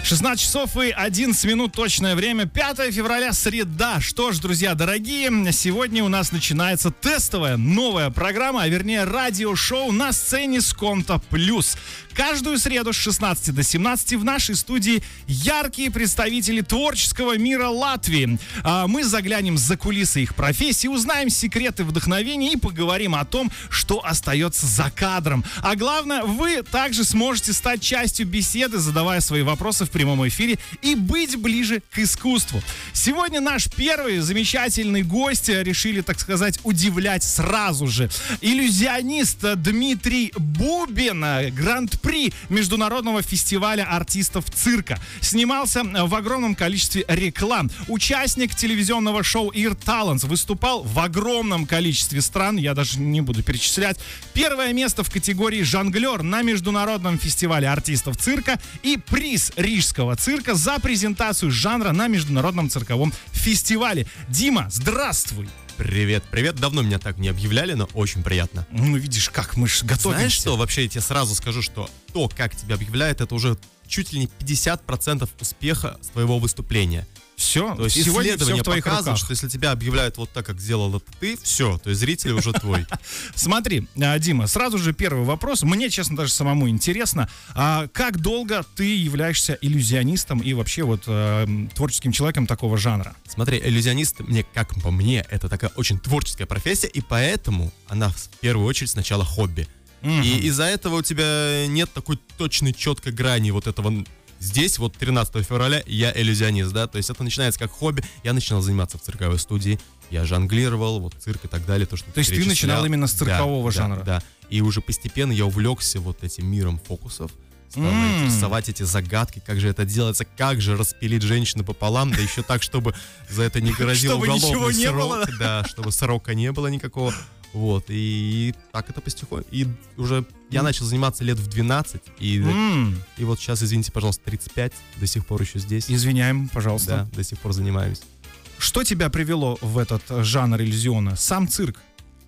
16 часов и 11 минут точное время, 5 февраля, среда. Что ж, друзья дорогие, сегодня у нас начинается тестовая новая программа, а вернее радиошоу «На сцене Сконто Плюс». Каждую среду с 16 до 17 в нашей студии яркие представители творческого мира Латвии. Мы заглянем за кулисы их профессии, узнаем секреты вдохновения и поговорим о том, что остается за кадром. А главное, вы также сможете стать частью беседы, задавая свои вопросы в прямом эфире и быть ближе к искусству. Сегодня наш первый замечательный гость решили, так сказать, удивлять сразу же. Иллюзионист Дмитрий Бубин, гран-при международного фестиваля артистов цирка. Снимался в огромном количестве реклам. Участник телевизионного шоу Ear Talents. Выступал в огромном количестве стран, я даже не буду перечислять. Первое место в категории «Жонглер» на международном фестивале артистов цирка и приз Рижского цирка за презентацию жанра на международном цирковом фестивале. Дима, здравствуй! Привет, привет. Давно меня так не объявляли, но очень приятно. Ну, видишь, как мы же готовимся. Знаешь что, вообще я тебе сразу скажу, что то, как тебя объявляют, это уже чуть ли не 50% успеха твоего выступления. Все, то есть сегодня исследования все в твоих показывают, руках. что если тебя объявляют вот так, как сделал ты, все, то есть зритель уже твой. Смотри, Дима, сразу же первый вопрос. Мне, честно, даже самому интересно, как долго ты являешься иллюзионистом и вообще вот творческим человеком такого жанра? Смотри, иллюзионист, как по мне, это такая очень творческая профессия, и поэтому она в первую очередь сначала хобби. И из-за этого у тебя нет такой точной, четкой грани вот этого. Здесь вот 13 февраля я иллюзионист, да, то есть это начинается как хобби. Я начинал заниматься в цирковой студии, я жонглировал, вот цирк и так далее. То есть ты начинал именно с циркового жанра? Да, и уже постепенно я увлекся вот этим миром фокусов. Стал рисовать эти загадки, как же это делается, как же распилить женщину пополам, да еще так, чтобы за это не грозил уголовный срок, да, чтобы срока не было никакого. Вот, и так это потихоньку. И уже я начал заниматься лет в 12, и вот сейчас, извините, пожалуйста, 35, до сих пор еще здесь. Извиняем, пожалуйста. Да, до сих пор занимаюсь. Что тебя привело в этот жанр иллюзиона? Сам цирк?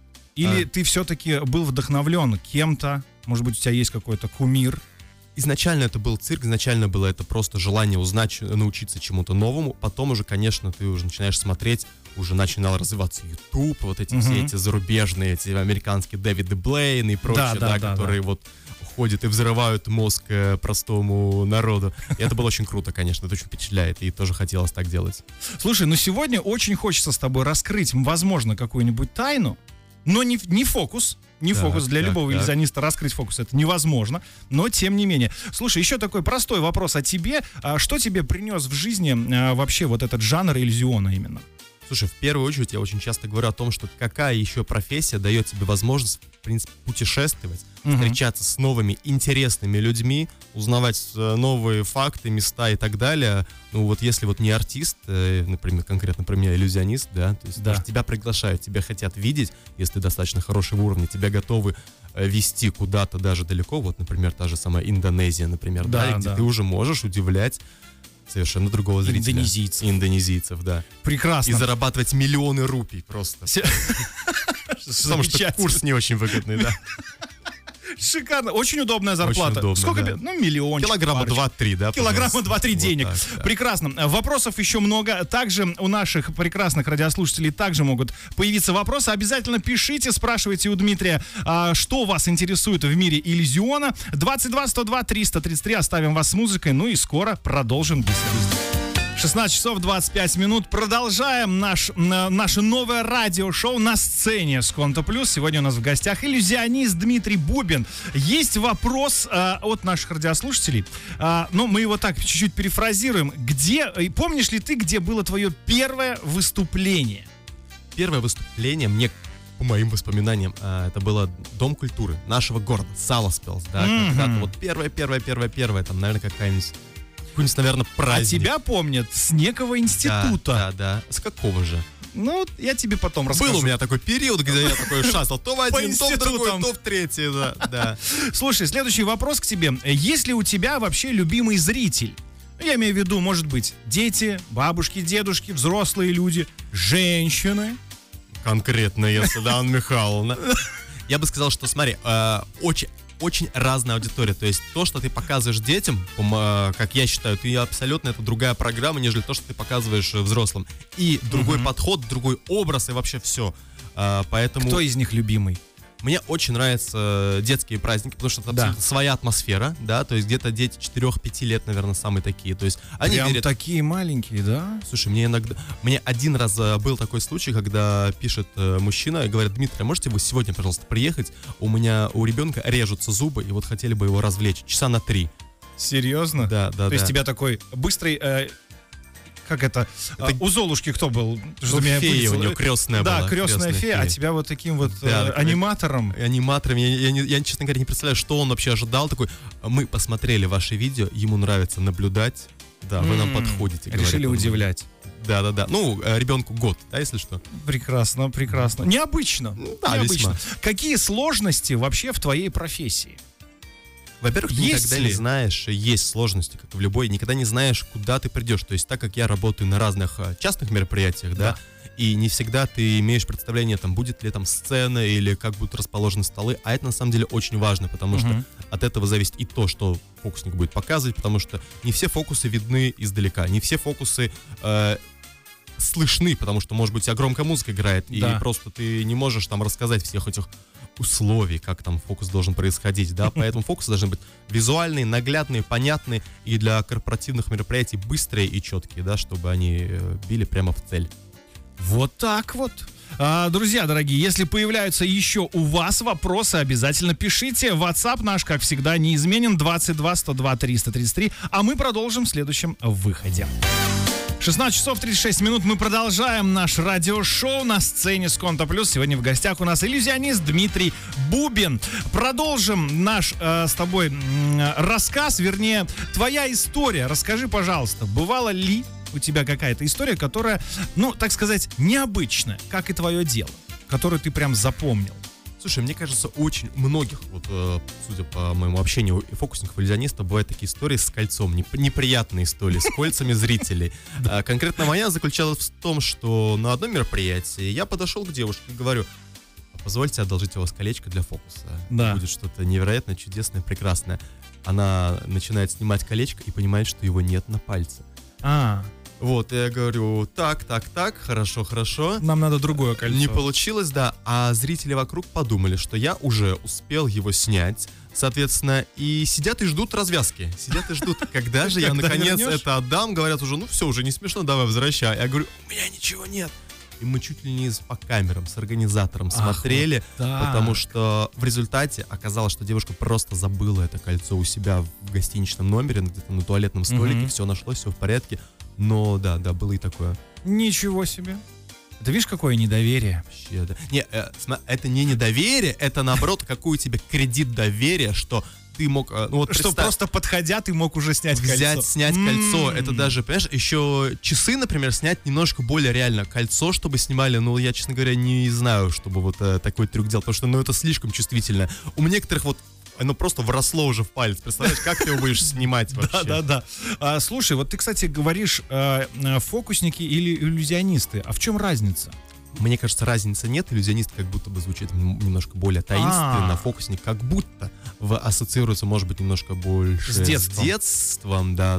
Или ты все-таки был вдохновлен кем-то? Может быть, у тебя есть какой-то кумир? Изначально это был цирк, изначально было это просто желание узнать, научиться чему-то новому. Потом уже, конечно, ты уже начинаешь смотреть, уже начинал развиваться YouTube, вот эти все эти зарубежные, эти американские Дэвиды Блейн и прочие, которые вот ходят и взрывают мозг простому народу. И это было очень круто, конечно, это очень впечатляет, и тоже хотелось так делать. Слушай, ну сегодня очень хочется с тобой раскрыть, возможно, какую-нибудь тайну, но не фокус. Не фокус. Для любого иллюзиониста раскрыть фокус это невозможно, но тем не менее. Слушай, еще такой простой вопрос о тебе. Что тебе принес в жизни вообще вот этот жанр иллюзиона именно? Слушай, в первую очередь я очень часто говорю о том, что какая еще профессия дает тебе возможность, в принципе, путешествовать, встречаться с новыми интересными людьми, узнавать новые факты, места и так далее. Ну вот если вот не артист, например, конкретно про меня иллюзионист, да, то есть даже тебя приглашают, тебя хотят видеть, если ты достаточно хорошего уровня, тебя готовы вести куда-то даже далеко, вот, например, та же самая Индонезия, например, где ты уже можешь удивлять совершенно другого зрителя. Индонезийцев, да. Прекрасно. И зарабатывать миллионы рупий просто. Потому что курс не очень выгодный, да. Шикарно. Очень удобная зарплата. Очень удобно, сколько? Да. Ну, миллиончик. Килограмма 2-3, да? Килограмма 2-3 денег. Вот так, да. Прекрасно. Вопросов еще много. Также у наших прекрасных радиослушателей также могут появиться вопросы. Обязательно пишите, спрашивайте у Дмитрия, что вас интересует в мире иллюзиона. 22-102-333. Оставим вас с музыкой. Ну и скоро продолжим беседу. 16 часов 25 минут. Продолжаем наше новое радиошоу «На сцене Сконто Плюс». Сегодня у нас в гостях иллюзионист Дмитрий Бубин. Есть вопрос от наших радиослушателей. Но мы его так чуть-чуть перефразируем. Помнишь ли ты, где было твое первое выступление? Первое выступление мне, по моим воспоминаниям, это было Дом культуры нашего города, Саласпилс, да, когда-то вот первое, там, наверное, какая-нибудь, наверное, праздник. А тебя помнят с некого института. Да. С какого же? Ну, я тебе потом расскажу. Был у меня такой период, где я такой шастал то в один, то в другой, то в третий, да. Слушай, следующий вопрос к тебе. Есть ли у тебя вообще любимый зритель? Я имею в виду, может быть, дети, бабушки, дедушки, взрослые люди, женщины? Конкретно, если, да, Анна Михайловна. Я бы сказал, что, смотри, очень очень разная аудитория. То есть то, что ты показываешь детям, как я считаю, ты абсолютно это другая программа, нежели то, что ты показываешь взрослым. И другой подход, другой образ и вообще все. Поэтому... Кто из них любимый? Мне очень нравятся детские праздники, потому что это абсолютно своя атмосфера, да, то есть где-то дети 4-5 лет, наверное, самые такие, то есть они прям верят... такие маленькие, да? Слушай, мне один раз был такой случай, когда пишет мужчина и говорит: Дмитрий, а можете вы сегодня, пожалуйста, приехать? У ребенка режутся зубы, и вот хотели бы его развлечь часа на 3. Серьезно? Да. То есть тебя такой быстрый... Как это? У Золушки кто был? Фея у нее крестная была. Да, крестная фея, а тебя вот таким вот аниматором. Аниматором. Я, честно говоря, не представляю, что он вообще ожидал. Такой: мы посмотрели ваши видео, ему нравится наблюдать. Да, вы нам подходите. Решили удивлять. Да. Ну, ребенку год, да, если что. Прекрасно. Необычно. Да, необычно. Какие сложности вообще в твоей профессии? Во-первых, ты никогда не знаешь, есть сложности, как в любой, никогда не знаешь, куда ты придешь. То есть, так как я работаю на разных частных мероприятиях, да, и не всегда ты имеешь представление, там, будет ли там сцена или как будут расположены столы, а это на самом деле очень важно, потому что от этого зависит и то, что фокусник будет показывать, потому что не все фокусы видны издалека, не все фокусы слышны, потому что, может быть, у тебя громкая музыка играет, и просто ты не можешь там рассказать всех этих условий, как там фокус должен происходить, да, поэтому фокусы должны быть визуальные, наглядные, понятные и для корпоративных мероприятий быстрые и четкие, да, чтобы они били прямо в цель. Вот так вот. Друзья дорогие, если появляются еще у вас вопросы, обязательно пишите. WhatsApp наш, как всегда, неизменен: 22 102 333. А мы продолжим в следующем выходе. 16 часов 36 минут. Мы продолжаем наш радиошоу на сцене Сконто Плюс. Сегодня в гостях у нас иллюзионист Дмитрий Бубин. Продолжим наш с тобой рассказ, вернее, твоя история. Расскажи, пожалуйста, бывало ли у тебя какая-то история, которая, ну, так сказать, необычная, как и твое дело, которую ты прям запомнил? Слушай, мне кажется, очень многих, вот, судя по моему общению, фокусников, иллюзионистов, бывают такие истории с кольцом, неприятные истории, с кольцами зрителей. Конкретно моя заключалась в том, что на одном мероприятии я подошел к девушке и говорю: позвольте одолжить у вас колечко для фокуса. Будет что-то невероятно чудесное, прекрасное. Она начинает снимать колечко и понимает, что его нет на пальце. Вот, я говорю: так, хорошо. Нам надо другое кольцо. Не получилось, да. А зрители вокруг подумали, что я уже успел его снять, соответственно, и сидят и ждут развязки. Сидят и ждут, когда же я наконец это отдам. Говорят уже: ну все, уже не смешно, давай возвращай. Я говорю: у меня ничего нет. И мы чуть ли не по камерам с организатором смотрели, потому что в результате оказалось, что девушка просто забыла это кольцо у себя в гостиничном номере, где-то на туалетном столике. Все нашлось, все в порядке. Но да, было и такое. Ничего себе. Ты видишь, какое недоверие? Вообще, да. Не, это не недоверие, это наоборот, какой у тебя кредит доверия, что ты мог... Ну, вот что просто подходя, ты мог уже снять кольцо. Снять кольцо. Это даже, понимаешь, еще часы, например, снять немножко более реально. Кольцо, чтобы снимали, ну, я, честно говоря, не знаю, чтобы вот такой трюк делать, потому что, ну, это слишком чувствительно. У некоторых вот оно просто вросло уже в палец. Представляешь, как ты его будешь снимать вообще? Да. Слушай, вот ты, кстати, говоришь, фокусники или иллюзионисты. А в чем разница? Мне кажется, разницы нет. Иллюзионист как будто бы звучит немножко более таинственно. Фокусник как будто ассоциируется, может быть, немножко больше с детством. Да.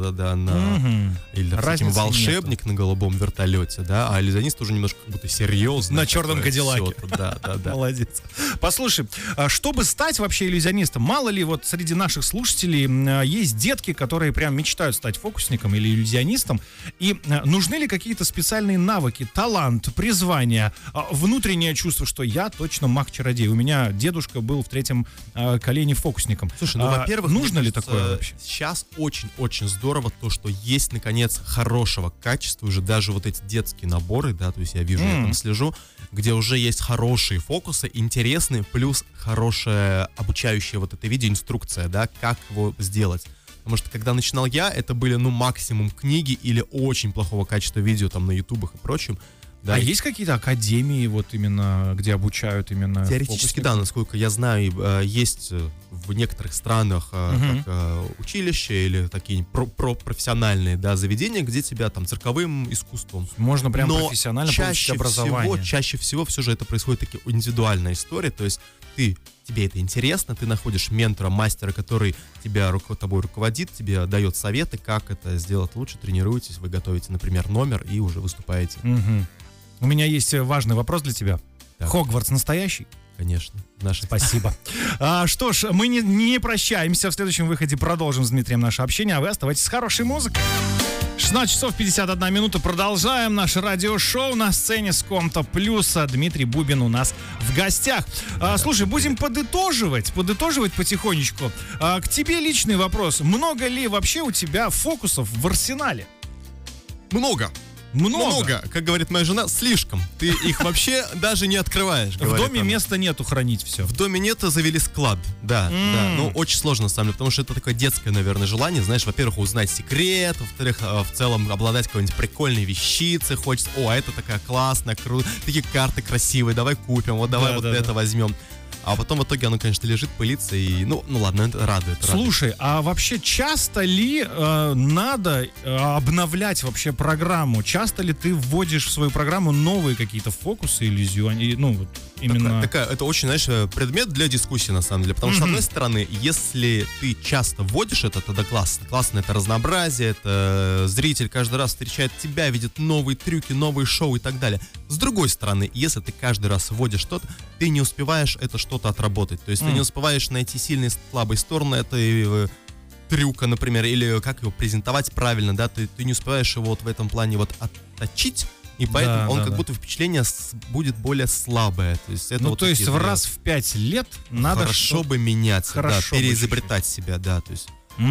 Или таким волшебник на голубом вертолете, да. А иллюзионист уже немножко как будто серьезно. На черном кадиллаке. Да. Молодец. Послушай, чтобы стать вообще иллюзионистом, мало ли вот среди наших слушателей есть детки, которые прям мечтают стать фокусником или иллюзионистом. И нужны ли какие-то специальные навыки, талант, призвание, внутреннее чувство, что я точно маг-чародей. У меня дедушка был в 3-м колене фокусником. Слушай, ну, во-первых, нужно ли такое вообще? Сейчас очень-очень здорово то, что есть, наконец, хорошего качества, уже даже вот эти детские наборы, да, то есть я вижу, я там слежу, где уже есть хорошие фокусы, интересные, плюс хорошая обучающая вот эта видеоинструкция, да, как его сделать. Потому что, когда начинал я, это были, ну, максимум книги или очень плохого качества видео там на ютубах и прочем. Да. А есть какие-то академии, вот именно, где обучают именно теоретически, да, насколько я знаю, есть в некоторых странах как училища или такие профессиональные, да, заведения, где тебя там цирковым искусством. Можно прям профессионально получить образование. Чаще всего все же это происходит таки индивидуальная история, то есть тебе это интересно, ты находишь ментора, мастера, который тобой руководит, тебе дает советы, как это сделать лучше, тренируетесь, вы готовите, например, номер и уже выступаете. Угу. У меня есть важный вопрос для тебя. Так. Хогвартс настоящий? Конечно. Спасибо. Что ж, мы не прощаемся. В следующем выходе продолжим с Дмитрием наше общение, а вы оставайтесь с хорошей музыкой. 16 часов 51 минута. Продолжаем наше радиошоу на сцене Скомто Плюс. Дмитрий Бубин у нас в гостях. Слушай, будем подытоживать потихонечку. К тебе личный вопрос. Много ли вообще у тебя фокусов в арсенале? Много. Как говорит моя жена, слишком. Ты их вообще даже не открываешь. В доме места нету хранить все. В доме нет, завели склад. Да. Ну, очень сложно, на самом деле, потому что это такое детское, наверное, желание. Знаешь, во-первых, узнать секрет, во-вторых, в целом обладать какой-нибудь прикольной вещицей. Хочется, это такая классная, такие карты красивые, давай купим, давай это возьмем. А потом в итоге оно, конечно, лежит, пылится и, ну ладно, это радует. Слушай, а вообще часто ли надо обновлять вообще программу? Часто ли ты вводишь в свою программу новые какие-то фокусы, иллюзионы? Ну, вот именно... Это очень, знаешь, предмет для дискуссии, на самом деле. Потому что, с одной стороны, если ты часто вводишь это, тогда классно. Классно, это разнообразие, это зритель каждый раз встречает тебя, видит новые трюки, новые шоу и так далее. С другой стороны, если ты каждый раз вводишь что-то, ты не успеваешь это что-то отработать. То есть ты не успеваешь найти сильные, слабые стороны этой трюка, например, или как его презентовать правильно, да, ты не успеваешь его вот в этом плане вот отточить, и поэтому он как будто впечатление будет более слабое. То есть это то есть раз в 5 лет надо... Хорошо бы меняться, переизобретать себя, да, то есть...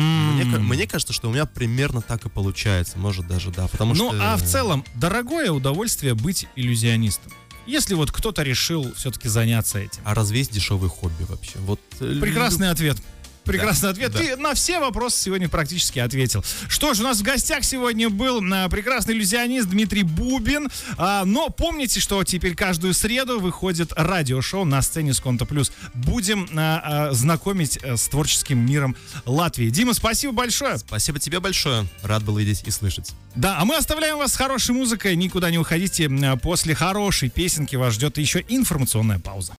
Мне кажется, что у меня примерно так и получается, может даже, да, потому что... Ну, а в целом, дорогое удовольствие быть иллюзионистом? Если вот кто-то решил все-таки заняться этим. А разве есть дешевые хобби вообще? Прекрасный ответ. Прекрасный ответ. Да. Ты на все вопросы сегодня практически ответил. Что ж, у нас в гостях сегодня был прекрасный иллюзионист Дмитрий Бубин. Но помните, что теперь каждую среду выходит радиошоу на сцене Скомто Плюс. Будем знакомить с творческим миром Латвии. Дима, спасибо большое. Спасибо тебе большое. Рад был видеть и слышать. Да, а мы оставляем вас с хорошей музыкой. Никуда не уходите. После хорошей песенки вас ждет еще информационная пауза.